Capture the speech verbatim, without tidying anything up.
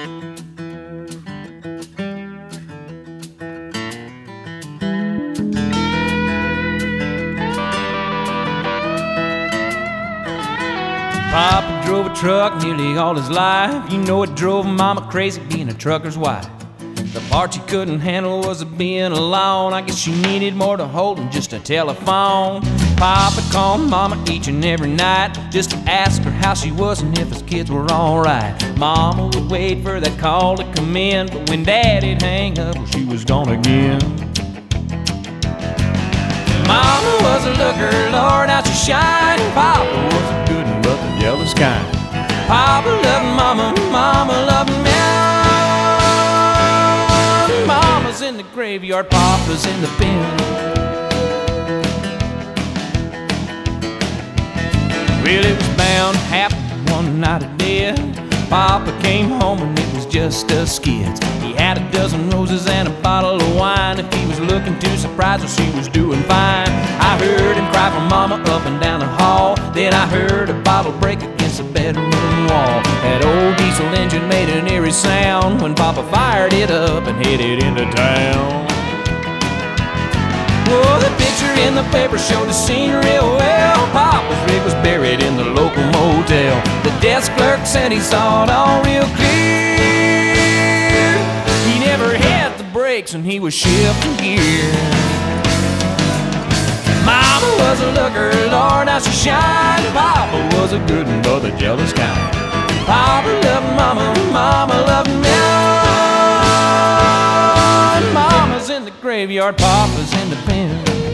Papa drove a truck nearly all his life. You know it drove Mama crazy being a trucker's wife. The part she couldn't handle was being alone. I guess she needed more to hold than just a telephone. Papa called Mama each and every night just to ask her how she was and if his kids were alright. Mama would wait for that call to come in, but when Daddy'd hang up, well, she was gone again. Mama was a looker, Lord, how she shined. Papa was a good one, but the jealous kind. Papa loved Mama, Mama loved me. Mama's in the graveyard, Papa's in the pen. Well, it was bound to happen one night of death. Papa came home and it was just us kids. He had a dozen roses and a bottle of wine. If he was looking too surprised, well, she was doing fine. I heard him cry for Mama up and down the hall. Then I heard a bottle break against the bedroom wall. That old diesel engine made an eerie sound when Papa fired it up and headed into town. Well, the picture in the paper showed the scene real well. Papa's rig was buried in the local motel. The desk clerk said he saw it all real clear. He never had the brakes and he was shifting gear. Mama was a looker, Lord, how she shined. Papa was a good one, but the jealous kind. Papa loved Mama, Mama loved me. Mama's in the graveyard, Papa's in the pen.